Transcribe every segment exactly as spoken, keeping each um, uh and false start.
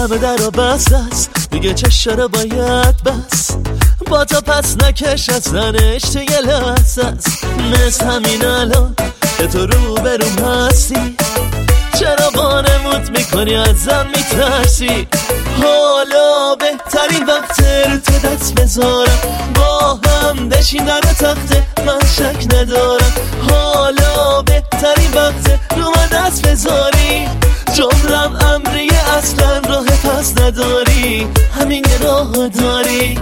همه در و بس است دیگه چشم رو باید بس، با تا پس نکش از زنش تو یه لحظه است. مثل همین الان که تو رو بروم هستی، چرا وانمود میکنی ازم میترسی؟ حالا بهترین وقت رو تو دست بذارم، با هم بشین در تخته من شک ندارم. حالا بهترین وقت رو من دست بذاری، جمرم امریه اصلا راه پس نداری، همین یه راه داری.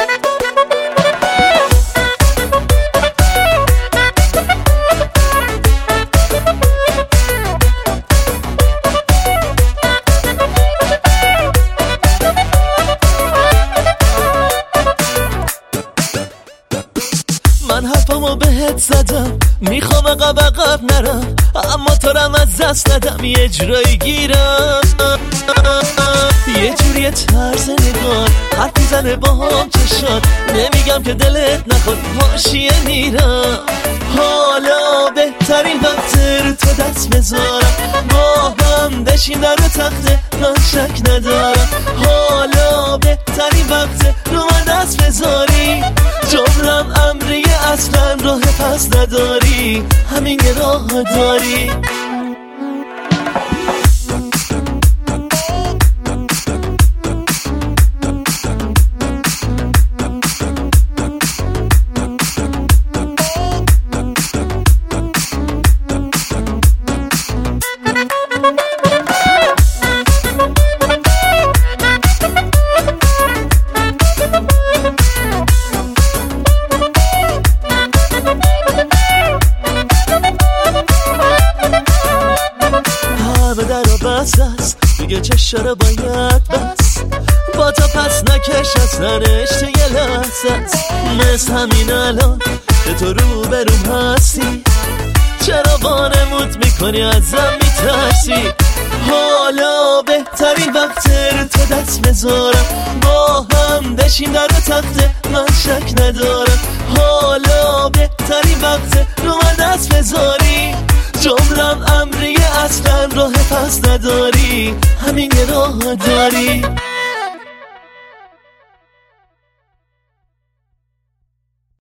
من حرفمو بهت زدم میخوام عقب عقب نرم، اما تو رم از دست ندم یه جورایی گیرم. یه جوری طرز نگاه حرف میزنه با هم چشات، نمیگم که دلت نخواد حاشیه میرم. حالا بهترین وقت رو تو دست بذارم، با هم بشین در تخته من شک ندارم. حالا بهترین وقت رو من دست بذاری، جمرم امریه اصلا راه پس نداری، همین یه راه داری. همه در و بس است دیگه چشم رو باید بس، با تا پس نکش از زنش تو یه لحظه است. مثل همین الان که تو رو بروم هستی، چرا وانمود میکنی ازم میترسی؟ حالا بهترین وقت رو تو دست بذارم، با هم بشین در تخته من شک ندارم. حالا بهترین وقت رو من دست بذاری، جمرم امریه اصلا راه پس نداری، همین یه راه داری.